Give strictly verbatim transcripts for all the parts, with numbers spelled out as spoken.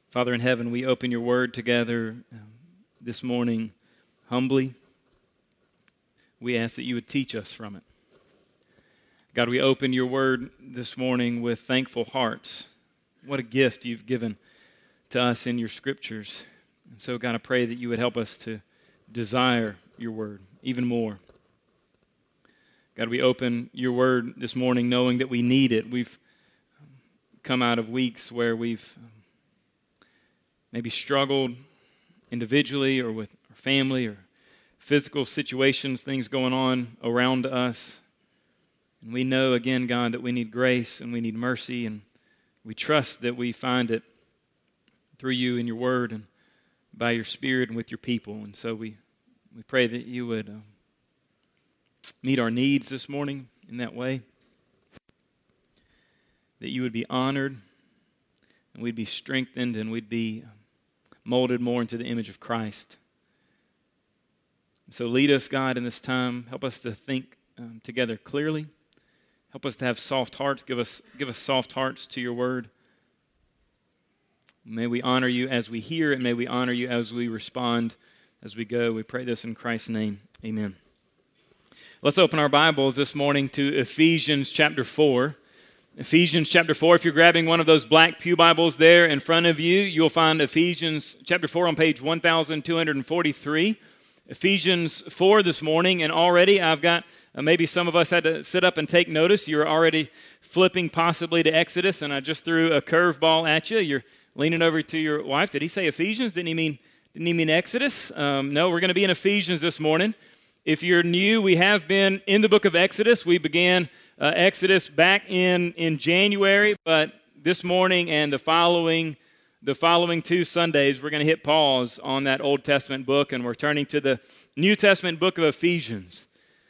Father in heaven, we open your word together um, this morning humbly. We ask that you would teach us from it. God, we open your word this morning with thankful hearts. What a gift you've given to us in your scriptures. And so, God, I pray that you would help us to desire your word even more. God, we open your word this morning knowing that we need it. We've come out of weeks where we've maybe struggled individually or with our family or physical situations, things going on around us. And we know, again, God, that we need grace and we need mercy, and we trust that we find it through you in your word and by your Spirit and with your people. And so we, we pray that you would uh, meet our needs this morning in that way, that you would be honored and we'd be strengthened and we'd be molded more into the image of Christ. So lead us, God, in this time. Help us to think um, together clearly. Help us to have soft hearts. Give us, give us soft hearts to your word. May we honor you as we hear it. May we honor you as we respond as we go. We pray this in Christ's name. Amen. Let's open our Bibles this morning to Ephesians chapter four. Ephesians chapter four, if you're grabbing one of those black pew Bibles there in front of you, you'll find Ephesians chapter four on page one thousand two hundred forty-three. Ephesians four this morning, and already I've got, uh, maybe some of us had to sit up and take notice. You're already flipping possibly to Exodus, and I just threw a curveball at you. You're leaning over to your wife. Did he say Ephesians? Didn't he mean, didn't he mean Exodus? Um, no, we're going to be in Ephesians this morning. If you're new, we have been in the book of Exodus. We began uh, Exodus back in, in January, but this morning and the following the following two Sundays, we're going to hit pause on that Old Testament book, and we're turning to the New Testament book of Ephesians.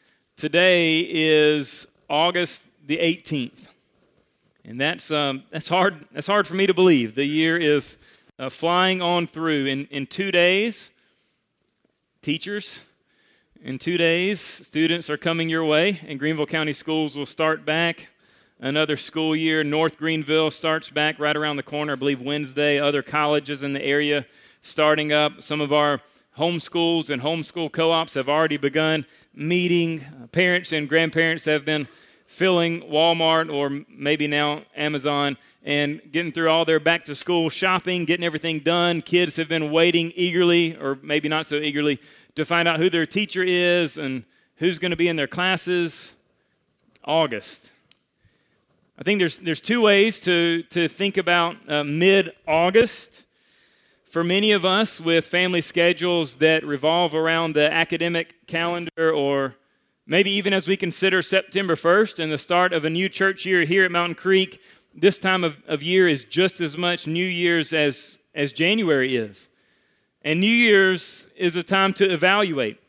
Today is August the eighteenth, and that's um, that's hard. That's hard for me to believe. The year is uh, flying on through. In in two days, teachers. In two days, students are coming your way, and Greenville County Schools will start back another school year. North Greenville starts back right around the corner, I believe Wednesday. Other colleges in the area starting up. Some of our homeschools and homeschool co-ops have already begun meeting. Parents and grandparents have been filling Walmart or maybe now Amazon and getting through all their back-to-school shopping, getting everything done. Kids have been waiting eagerly, or maybe not so eagerly, to find out who their teacher is and who's going to be in their classes. August. I think there's there's two ways to, to think about uh, mid-August. For many of us with family schedules that revolve around the academic calendar, or maybe even as we consider September first and the start of a new church year here at Mountain Creek, this time of, of year is just as much New Year's as, as January is. And New Year's is a time to evaluate.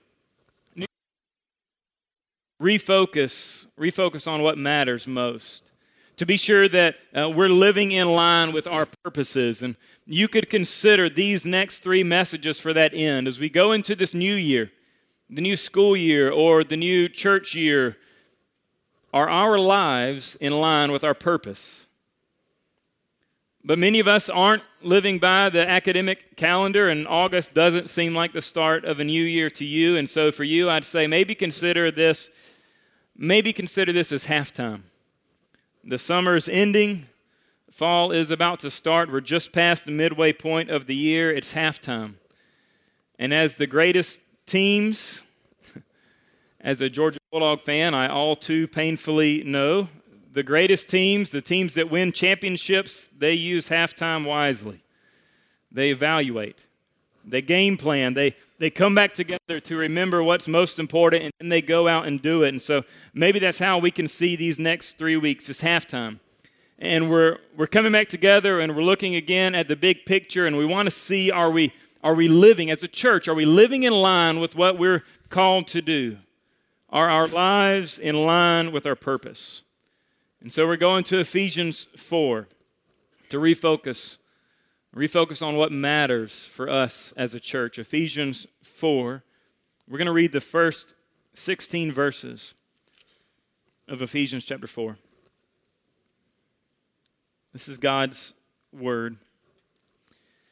Refocus, refocus on what matters most. To be sure that uh, we're living in line with our purposes. And you could consider these next three messages for that end. As we go into this new year, the new school year or the new church year, are our lives in line with our purpose? But many of us aren't living by the academic calendar, and August doesn't seem like the start of a new year to you. And so for you, I'd say maybe consider this, maybe consider this as halftime. The summer is ending. Fall is about to start. We're just past the midway point of the year. It's halftime. And as the greatest teams, as a Georgia Bulldog fan, I all too painfully know, the greatest teams, the teams that win championships, they use halftime wisely. They evaluate. They game plan. They they come back together to remember what's most important, and then they go out and do it. And so maybe that's how we can see these next three weeks is halftime. And we're we're coming back together, and we're looking again at the big picture, and we want to see, are we are we living as a church? Are we living in line with what we're called to do? Are our lives in line with our purpose? And so we're going to Ephesians four to refocus, refocus on what matters for us as a church. Ephesians four, we're going to read the first sixteen verses of Ephesians chapter four. This is God's word.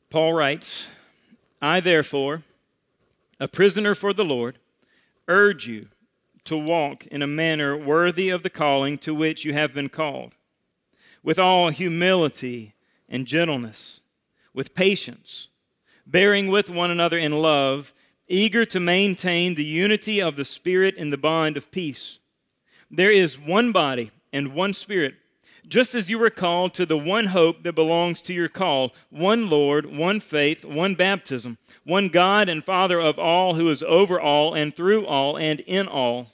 Paul writes, I therefore, a prisoner for the Lord, urge you to walk in a manner worthy of the calling to which you have been called, with all humility and gentleness, with patience, bearing with one another in love, eager to maintain the unity of the Spirit in the bond of peace. There is one body and one Spirit, just as you were called to the one hope that belongs to your call, one Lord, one faith, one baptism, one God and Father of all, who is over all and through all and in all.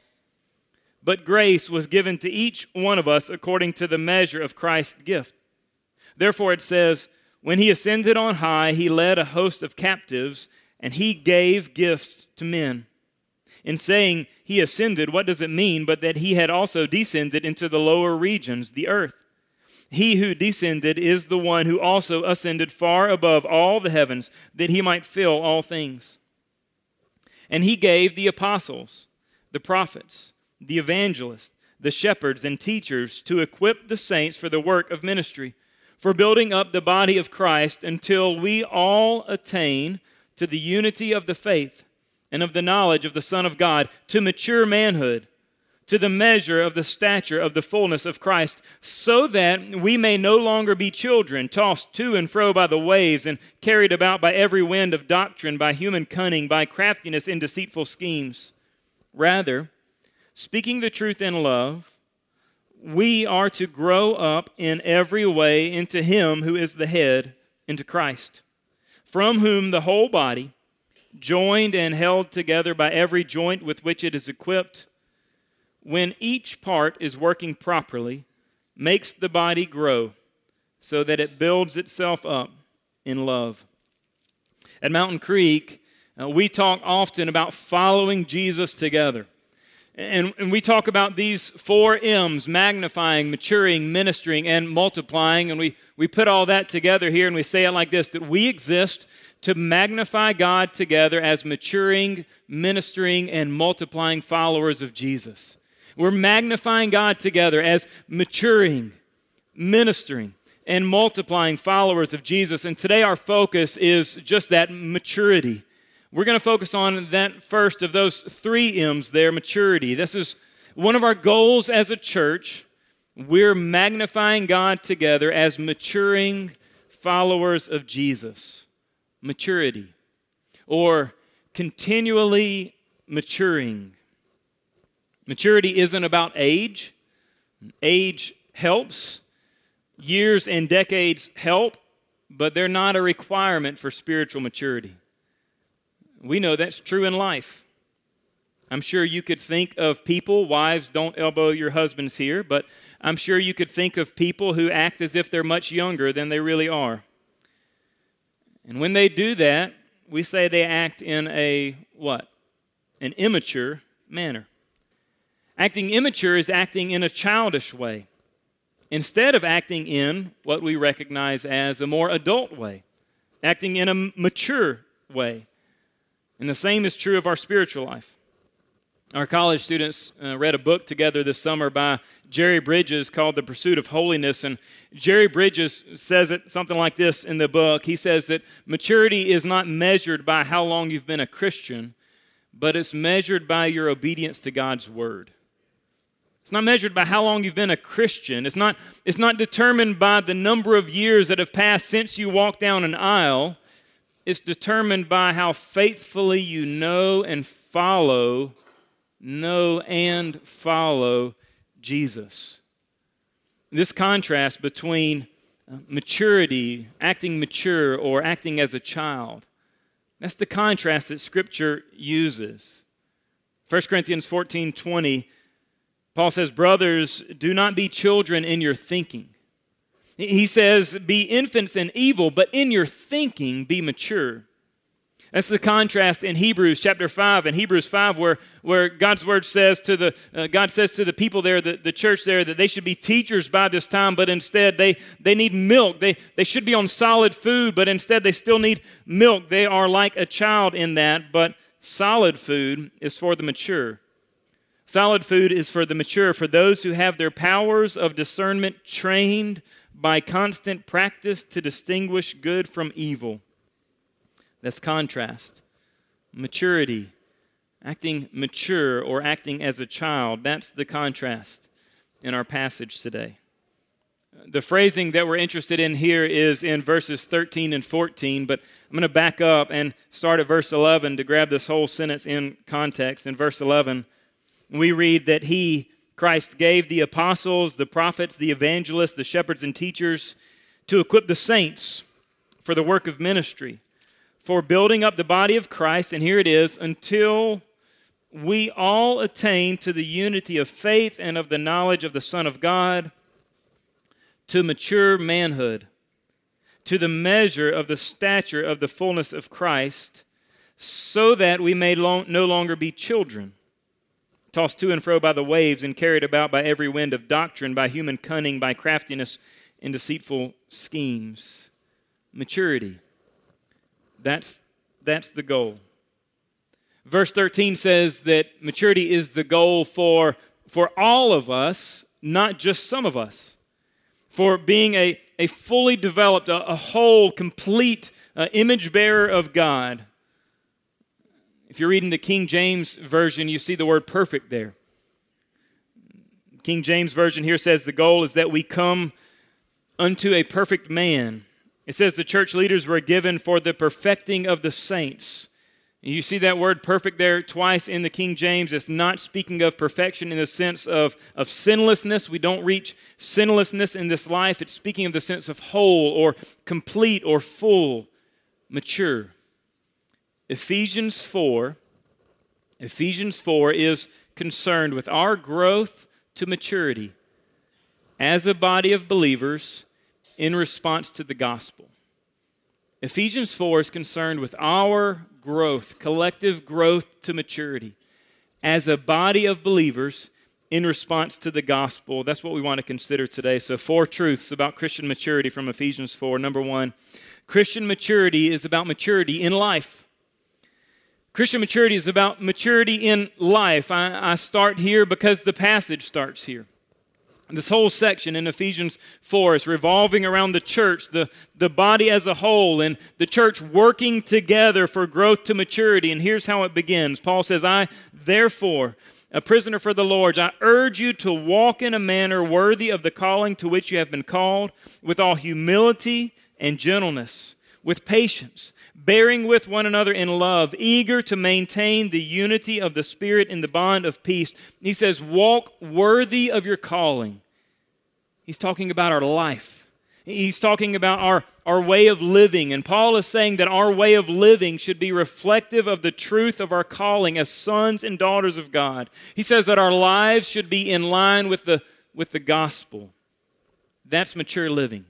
But grace was given to each one of us according to the measure of Christ's gift. Therefore it says, when he ascended on high, he led a host of captives, and he gave gifts to men. In saying he ascended, what does it mean but that he had also descended into the lower regions, the earth? He who descended is the one who also ascended far above all the heavens, that he might fill all things. And he gave the apostles, the prophets, the evangelists, the shepherds, and teachers to equip the saints for the work of ministry, for building up the body of Christ until we all attain to the unity of the faith and of the knowledge of the Son of God, to mature manhood, to the measure of the stature of the fullness of Christ, so that we may no longer be children, tossed to and fro by the waves and carried about by every wind of doctrine, by human cunning, by craftiness in deceitful schemes. Rather, speaking the truth in love, we are to grow up in every way into Him who is the head, into Christ, from whom the whole body, joined and held together by every joint with which it is equipped, when each part is working properly, makes the body grow so that it builds itself up in love. At Mountain Creek, uh, we talk often about following Jesus together. And, and we talk about these four M's, magnifying, maturing, ministering, and multiplying. And we, we put all that together here and we say it like this, that we exist to magnify God together as maturing, ministering, and multiplying followers of Jesus. We're magnifying God together as maturing, ministering, and multiplying followers of Jesus. And today our focus is just that maturity. We're going to focus on that first of those three M's there, maturity. This is one of our goals as a church. We're magnifying God together as maturing followers of Jesus. Maturity, or continually maturing. Maturity isn't about age. Age helps. Years and decades help, but they're not a requirement for spiritual maturity. We know that's true in life. I'm sure you could think of people, wives, don't elbow your husbands here, but I'm sure you could think of people who act as if they're much younger than they really are. And when they do that, we say they act in a, what? An immature manner. Acting immature is acting in a childish way, instead of acting in what we recognize as a more adult way, acting in a mature way. And the same is true of our spiritual life. Our college students uh, read a book together this summer by Jerry Bridges called The Pursuit of Holiness. And Jerry Bridges says it something like this in the book. He says that maturity is not measured by how long you've been a Christian, but it's measured by your obedience to God's Word. It's not measured by how long you've been a Christian. It's not, it's not determined by the number of years that have passed since you walked down an aisle. It's determined by how faithfully you know and follow, know and follow Jesus. This contrast between maturity, acting mature, or acting as a child, that's the contrast that Scripture uses. First Corinthians fourteen twenty, Paul says, brothers, do not be children in your thinking. He says, be infants in evil, but in your thinking be mature. That's the contrast in Hebrews chapter five. In Hebrews five, where, where God's word says to the uh, God says to the people there, the, the church there, that they should be teachers by this time, but instead they, they need milk. They, they should be on solid food, but instead they still need milk. They are like a child in that, but solid food is for the mature. Solid food is for the mature, for those who have their powers of discernment trained by constant practice to distinguish good from evil. That's contrast. Maturity, acting mature or acting as a child, that's the contrast in our passage today. The phrasing that we're interested in here is in verses thirteen and fourteen, but I'm going to back up and start at verse eleven to grab this whole sentence in context. In verse eleven, we read that He, Christ, gave the apostles, the prophets, the evangelists, the shepherds and teachers to equip the saints for the work of ministry, for building up the body of Christ, and here it is, until we all attain to the unity of faith and of the knowledge of the Son of God, to mature manhood, to the measure of the stature of the fullness of Christ, so that we may long, no longer be children, tossed to and fro by the waves and carried about by every wind of doctrine, by human cunning, by craftiness and deceitful schemes. Maturity. That's, that's the goal. Verse thirteen says that maturity is the goal for, for all of us, not just some of us. For being a, a fully developed, a, a whole, complete uh, image bearer of God. If you're reading the King James Version, you see the word perfect there. King James Version here says the goal is that we come unto a perfect man. It says the church leaders were given for the perfecting of the saints. You see that word perfect there twice in the King James. It's not speaking of perfection in the sense of, of sinlessness. We don't reach sinlessness in this life. It's speaking of the sense of whole or complete or full, mature. Ephesians four, Ephesians four is concerned with our growth to maturity as a body of believers in response to the gospel. Ephesians four is concerned with our growth, collective growth to maturity as a body of believers in response to the gospel. That's what we want to consider today. So four truths about Christian maturity from Ephesians four. Number one, Christian maturity is about maturity in life. Christian maturity is about maturity in life. I, I start here because the passage starts here. This whole section in Ephesians four is revolving around the church, the, the body as a whole, and the church working together for growth to maturity. And here's how it begins. Paul says, I, therefore, a prisoner for the Lord, I urge you to walk in a manner worthy of the calling to which you have been called, with all humility and gentleness, with patience, bearing with one another in love, eager to maintain the unity of the Spirit in the bond of peace. He says, walk worthy of your calling. He's talking about our life. He's talking about our, our way of living. And Paul is saying that our way of living should be reflective of the truth of our calling as sons and daughters of God. He says that our lives should be in line with the, with the gospel. That's mature living.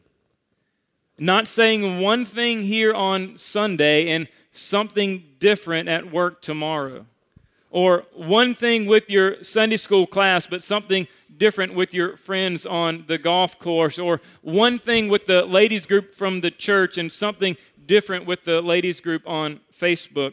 Not saying one thing here on Sunday and something different at work tomorrow. Or one thing with your Sunday school class, but something different with your friends on the golf course. Or one thing with the ladies group from the church and something different with the ladies group on Facebook.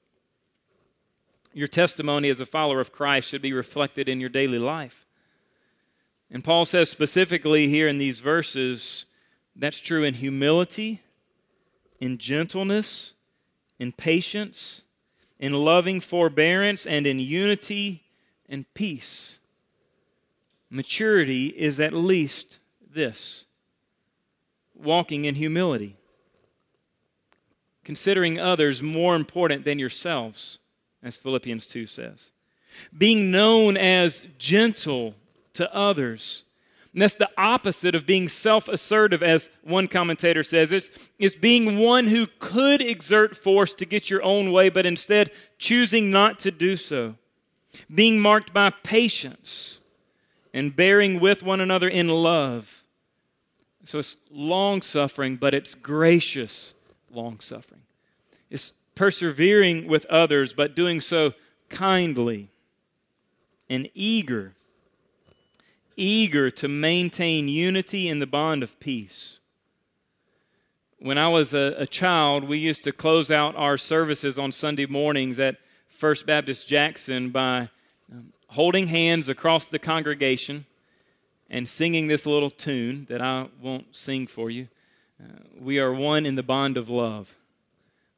Your testimony as a follower of Christ should be reflected in your daily life. And Paul says specifically here in these verses, that's true in humility, in gentleness, in patience, in loving forbearance, and in unity and peace. Maturity is at least this: walking in humility, considering others more important than yourselves, as Philippians two says, being known as gentle to others. And that's the opposite of being self-assertive, as one commentator says. It's, it's being one who could exert force to get your own way, but instead choosing not to do so. Being marked by patience and bearing with one another in love. So it's long-suffering, but it's gracious long-suffering. It's persevering with others, but doing so kindly and eager eager to maintain unity in the bond of peace. When I was a, a child, we used to close out our services on Sunday mornings at First Baptist Jackson by um, holding hands across the congregation and singing this little tune that I won't sing for you. Uh, we are one in the bond of love.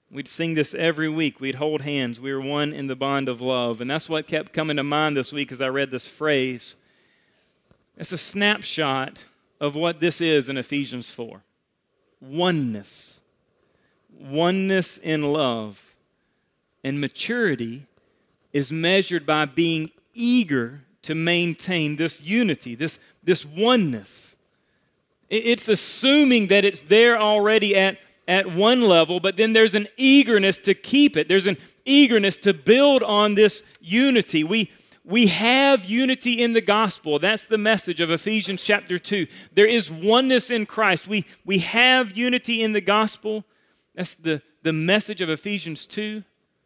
We'd sing this every week. We'd hold hands. We were one in the bond of love. And that's what kept coming to mind this week as I read this phrase. It's a snapshot of what this is in Ephesians four. Oneness. Oneness in love. And maturity is measured by being eager to maintain this unity, this, this oneness. It's assuming that it's there already at at one level, but then there's an eagerness to keep it. There's an eagerness to build on this unity. We, we have unity in the gospel. That's the message of Ephesians chapter two. There is oneness in Christ. We, we have unity in the gospel. That's the, the message of Ephesians two.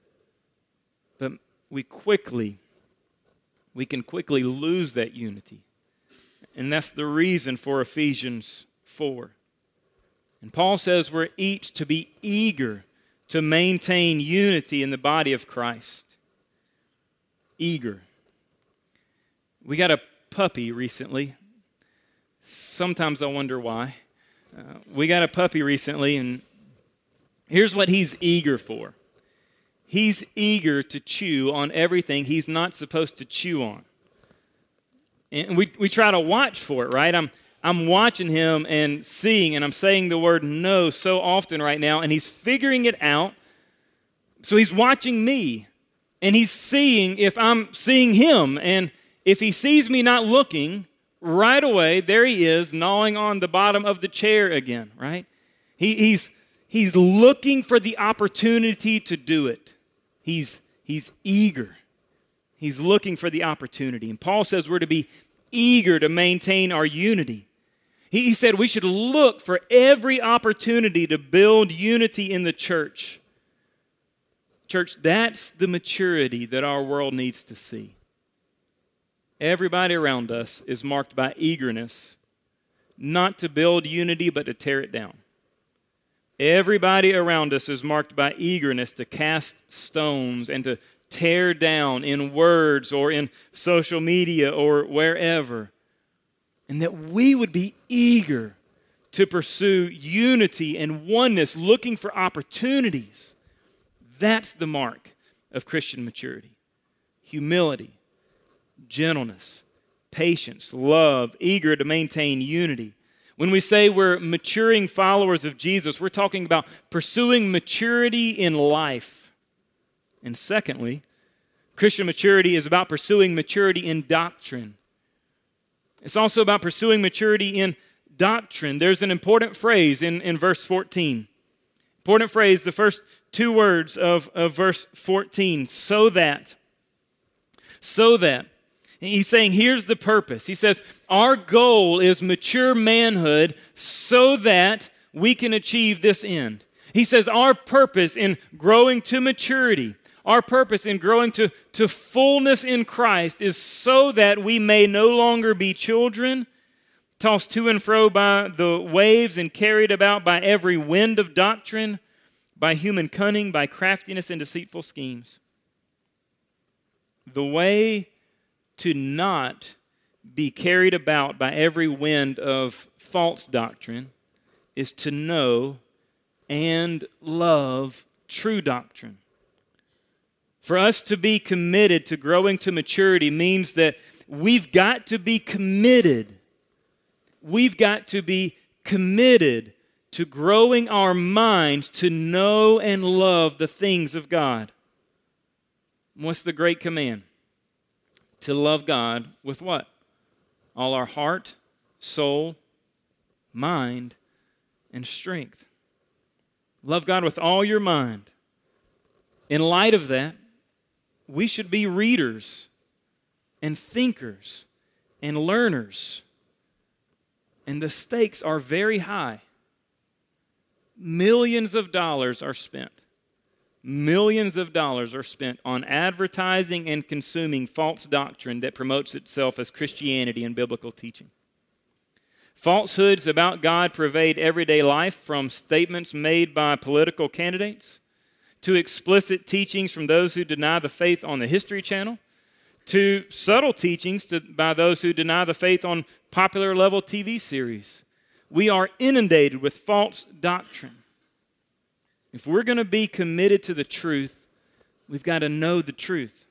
But we quickly, we can quickly lose that unity. And that's the reason for Ephesians four. And Paul says we're each to be eager to maintain unity in the body of Christ. Eager. We got a puppy recently. Sometimes I wonder why. Uh, we got a puppy recently, and here's what he's eager for. He's eager to chew on everything he's not supposed to chew on. And we, we try to watch for it, right? I'm I'm watching him and seeing, and I'm saying the word no so often right now, and he's figuring it out. So he's watching me, and he's seeing if I'm seeing him. And if he sees me not looking, right away, there he is, gnawing on the bottom of the chair again, right? He, he's, he's looking for the opportunity to do it. He's, he's eager. He's looking for the opportunity. And Paul says we're to be eager to maintain our unity. He said we should look for every opportunity to build unity in the church. Church, that's the maturity that our world needs to see. Everybody around us is marked by eagerness, not to build unity, but to tear it down. Everybody around us is marked by eagerness to cast stones and to tear down in words or in social media or wherever. And that we would be eager to pursue unity and oneness, looking for opportunities. That's the mark of Christian maturity. Humility, gentleness, patience, love, eager to maintain unity. When we say we're maturing followers of Jesus, we're talking about pursuing maturity in life. And secondly, Christian maturity is about pursuing maturity in doctrine. It's also about pursuing maturity in doctrine. There's an important phrase in, in verse fourteen. Important phrase, the first two words of, of verse fourteen, so that. So that. And he's saying, here's the purpose. He says, our goal is mature manhood so that we can achieve this end. He says, our purpose in growing to maturity, our purpose in growing to, to fullness in Christ is so that we may no longer be children, tossed to and fro by the waves and carried about by every wind of doctrine, by human cunning, by craftiness and deceitful schemes. The way to not be carried about by every wind of false doctrine is to know and love true doctrine. For us to be committed to growing to maturity means that we've got to be committed. We've got to be committed to growing our minds to know and love the things of God. What's the great command? To love God with what? All our heart, soul, mind, and strength. Love God with all your mind. In light of that, we should be readers and thinkers and learners. And the stakes are very high. Millions of dollars are spent. Millions of dollars are spent on advertising and consuming false doctrine that promotes itself as Christianity and biblical teaching. Falsehoods about God pervade everyday life, from statements made by political candidates to explicit teachings from those who deny the faith on the History Channel, to subtle teachings to, by those who deny the faith on popular level T V series. We are inundated with false doctrine. If we're going to be committed to the truth, we've got to know the truth.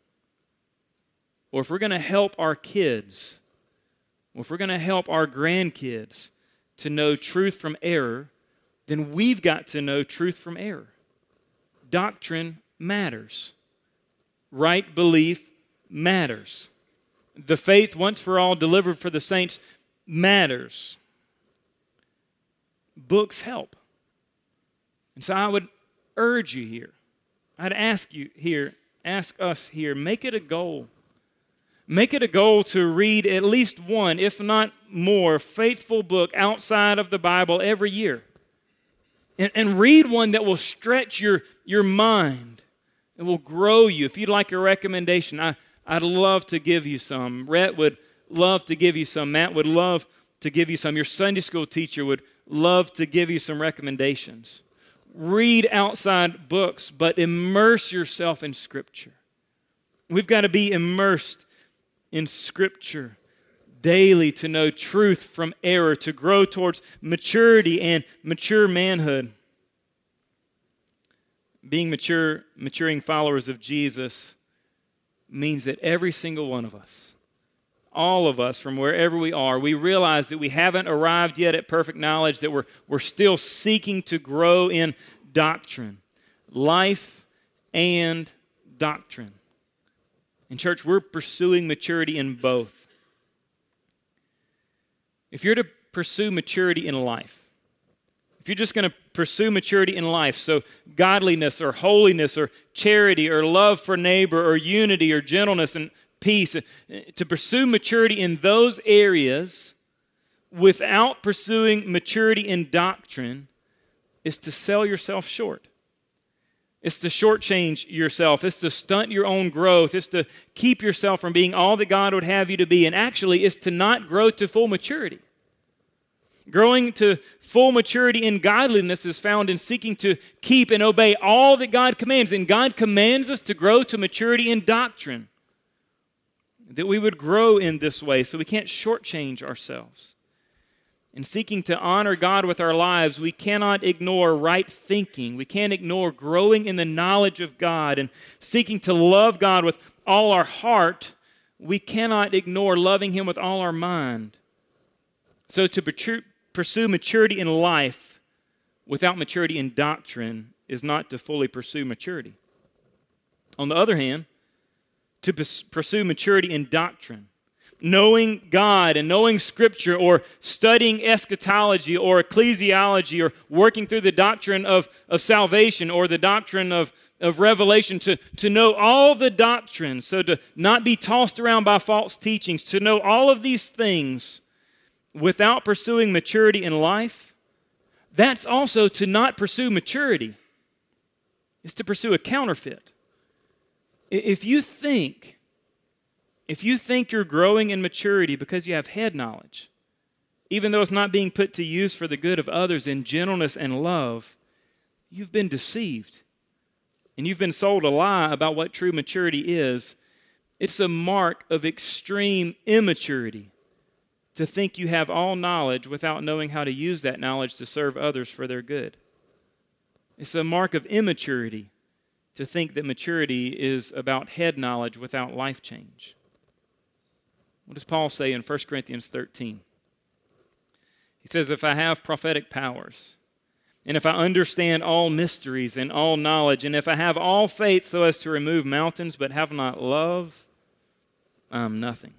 Or if we're going to help our kids, or if we're going to help our grandkids to know truth from error, then we've got to know truth from error. Doctrine matters. Right belief matters. The faith once for all delivered for the saints matters. Books help. And so I would urge you here, I'd ask you here, ask us here, make it a goal. Make it a goal to read at least one, if not more, faithful book outside of the Bible every year. And, and read one that will stretch your, your mind. It will grow you. If you'd like a recommendation, I, I'd love to give you some. Rhett would love to give you some. Matt would love to give you some. Your Sunday school teacher would love to give you some recommendations. Read outside books, but immerse yourself in Scripture. We've got to be immersed in Scripture daily to know truth from error, to grow towards maturity and mature manhood. Being mature, maturing followers of Jesus means that every single one of us, all of us from wherever we are, we realize that we haven't arrived yet at perfect knowledge, that we're, we're still seeking to grow in doctrine, life and doctrine. In church, we're pursuing maturity in both. If you're to pursue maturity in life, if you're just going to pursue maturity in life, so godliness or holiness or charity or love for neighbor or unity or gentleness and peace, to pursue maturity in those areas without pursuing maturity in doctrine is to sell yourself short. It's to shortchange yourself. It's to stunt your own growth. It's to keep yourself from being all that God would have you to be. And actually, it's to not grow to full maturity. Growing to full maturity in godliness is found in seeking to keep and obey all that God commands. And God commands us to grow to maturity in doctrine. That we would grow in this way, so we can't shortchange ourselves. In seeking to honor God with our lives, we cannot ignore right thinking. We can't ignore growing in the knowledge of God. And seeking to love God with all our heart, we cannot ignore loving Him with all our mind. So to pursue maturity in life without maturity in doctrine is not to fully pursue maturity. On the other hand, to pursue maturity in doctrine, knowing God and knowing Scripture or studying eschatology or ecclesiology or working through the doctrine of, of salvation or the doctrine of, of revelation, to, to know all the doctrines, so to not be tossed around by false teachings, to know all of these things without pursuing maturity in life, that's also to not pursue maturity. It's to pursue a counterfeit. If you think If you think you're growing in maturity because you have head knowledge, even though it's not being put to use for the good of others in gentleness and love, you've been deceived. And you've been sold a lie about what true maturity is. It's a mark of extreme immaturity to think you have all knowledge without knowing how to use that knowledge to serve others for their good. It's a mark of immaturity to think that maturity is about head knowledge without life change. What does Paul say in First Corinthians thirteen? He says, if I have prophetic powers, and if I understand all mysteries and all knowledge, and if I have all faith so as to remove mountains, but have not love, I'm nothing.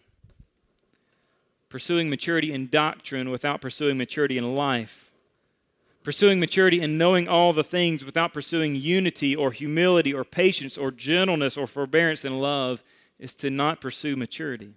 Pursuing maturity in doctrine without pursuing maturity in life. Pursuing maturity in knowing all the things without pursuing unity or humility or patience or gentleness or forbearance and love is to not pursue maturity.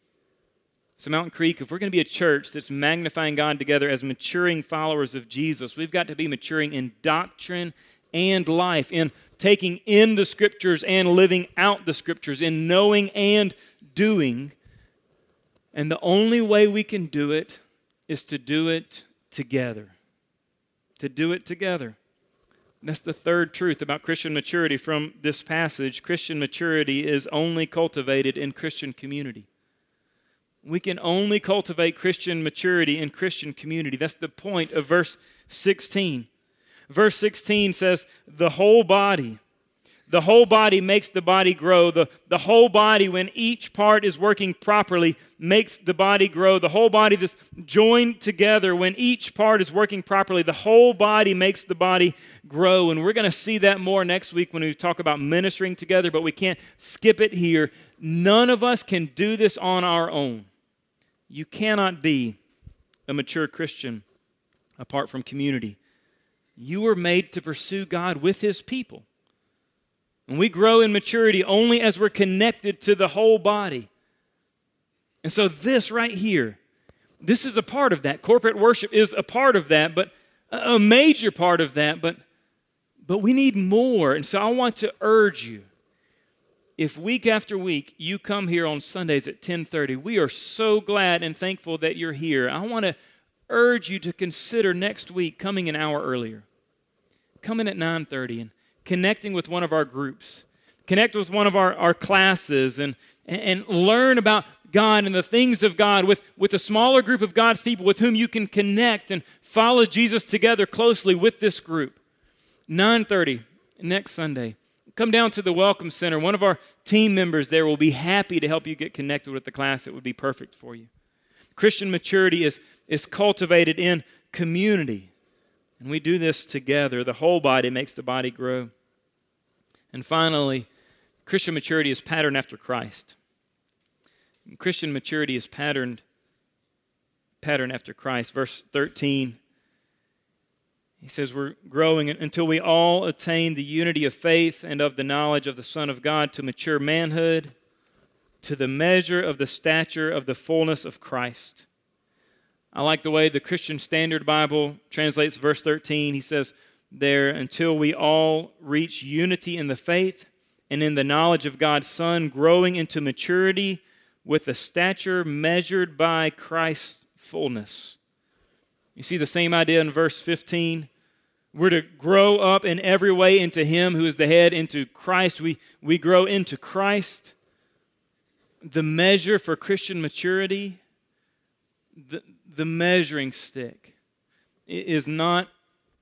So Mountain Creek, if we're going to be a church that's magnifying God together as maturing followers of Jesus, we've got to be maturing in doctrine and life, in taking in the Scriptures and living out the Scriptures, in knowing and doing. And the only way we can do it is to do it together. To do it together. And that's the third truth about Christian maturity from this passage. Christian maturity is only cultivated in Christian community. We can only cultivate Christian maturity in Christian community. That's the point of verse sixteen. Verse sixteen says, the whole body. The whole body makes the body grow. The, the whole body, when each part is working properly, makes the body grow. The whole body that's joined together, when each part is working properly, the whole body makes the body grow. And we're going to see that more next week when we talk about ministering together, but we can't skip it here. None of us can do this on our own. You cannot be a mature Christian apart from community. You were made to pursue God with His people. And we grow in maturity only as we're connected to the whole body. And so this right here, this is a part of that. Corporate worship is a part of that, but a major part of that, but, but we need more. And so I want to urge you, if week after week you come here on Sundays at ten thirty, we are so glad and thankful that you're here. I want to urge you to consider next week coming an hour earlier. Come in at nine thirty and connecting with one of our groups, connect with one of our, our classes, and, and learn about God and the things of God with, with a smaller group of God's people with whom you can connect and follow Jesus together closely with this group. nine thirty next Sunday. Come down to the Welcome Center. One of our team members there will be happy to help you get connected with the class that would be perfect for you. Christian maturity is, is cultivated in community. And we do this together. The whole body makes the body grow. And finally, Christian maturity is patterned after Christ. Christian maturity is patterned, patterned after Christ. Verse thirteen, he says we're growing until we all attain the unity of faith and of the knowledge of the Son of God, to mature manhood, to the measure of the stature of the fullness of Christ. I like the way the Christian Standard Bible translates verse thirteen. He says there, until we all reach unity in the faith and in the knowledge of God's Son, growing into maturity with the stature measured by Christ's fullness. You see the same idea in verse fifteen. We're to grow up in every way into Him who is the head, into Christ. We, we grow into Christ. The measure for Christian maturity, the, the measuring stick is not,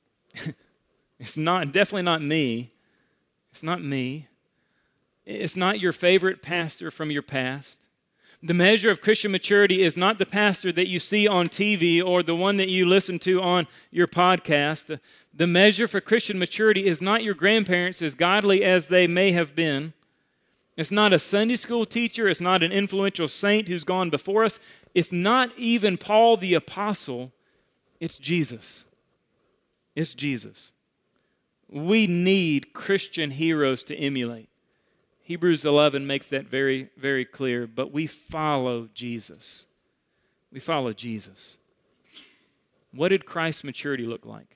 it's not, definitely not me. It's not me. It's not your favorite pastor from your past. The measure of Christian maturity is not the pastor that you see on T V or the one that you listen to on your podcast. The measure for Christian maturity is not your grandparents, as godly as they may have been. It's not a Sunday school teacher. It's not an influential saint who's gone before us. It's not even Paul the Apostle. It's Jesus. It's Jesus. We need Christian heroes to emulate. Hebrews eleven makes that very, very clear. But we follow Jesus. We follow Jesus. What did Christ's maturity look like?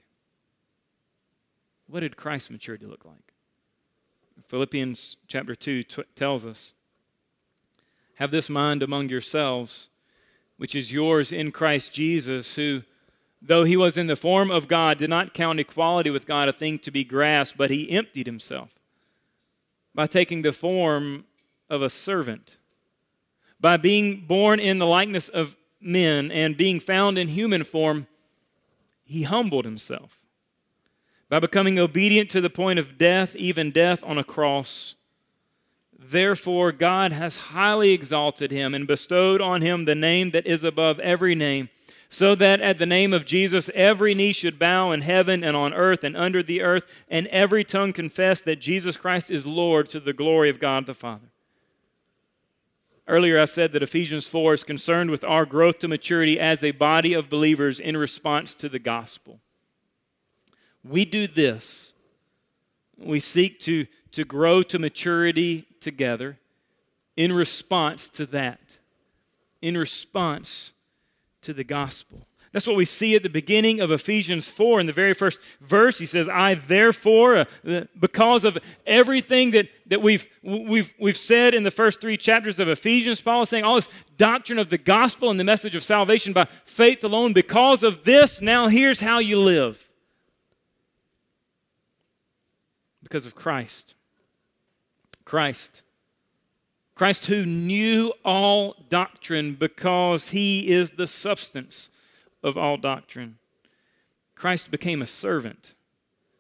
What did Christ's maturity look like? Philippians chapter two t- tells us, have this mind among yourselves, which is yours in Christ Jesus, who, though He was in the form of God, did not count equality with God a thing to be grasped, but He emptied Himself by taking the form of a servant, by being born in the likeness of men and being found in human form. He humbled Himself by becoming obedient to the point of death, even death on a cross. Therefore, God has highly exalted Him and bestowed on Him the name that is above every name, so that at the name of Jesus every knee should bow in heaven and on earth and under the earth, and every tongue confess that Jesus Christ is Lord, to the glory of God the Father. Earlier I said that Ephesians four is concerned with our growth to maturity as a body of believers in response to the gospel. We do this. We seek to, to grow to maturity together in response to that, in response to the gospel. That's what we see at the beginning of Ephesians four. In the very first verse, he says, I therefore, uh, because of everything that, that we've, we've, we've said in the first three chapters of Ephesians, Paul is saying all this doctrine of the gospel and the message of salvation by faith alone. Because of this, now here's how you live. Because of Christ. Christ. Christ who knew all doctrine because He is the substance of all doctrine. Christ became a servant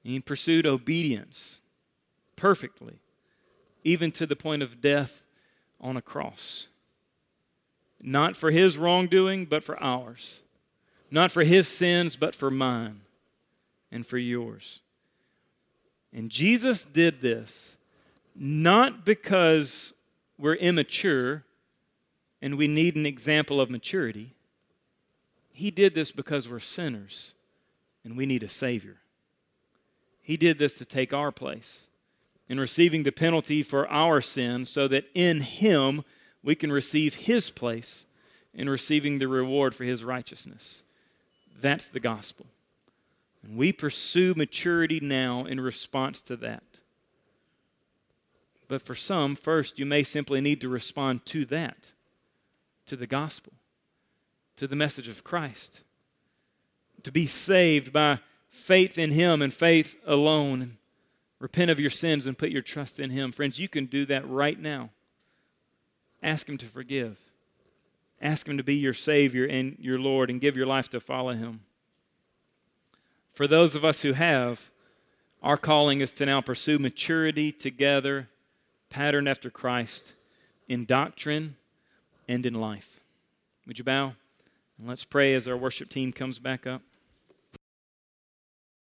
And he pursued obedience perfectly, even to the point of death on a cross. Not for his wrongdoing, but for ours. Not for his sins, but for mine and for yours. And Jesus did this not because we're immature and we need an example of maturity. He did this because we're sinners and we need a Savior. He did this to take our place in receiving the penalty for our sins so that in Him we can receive His place in receiving the reward for His righteousness. That's the gospel. And we pursue maturity now in response to that. But for some, first, you may simply need to respond to that, to the gospel, to the message of Christ, to be saved by faith in Him and faith alone, and repent of your sins and put your trust in Him. Friends, you can do that right now. Ask Him to forgive. Ask Him to be your Savior and your Lord and give your life to follow Him. For those of us who have, our calling is to now pursue maturity together, patterned after Christ, in doctrine and in life. Would you bow? And let's pray as our worship team comes back up.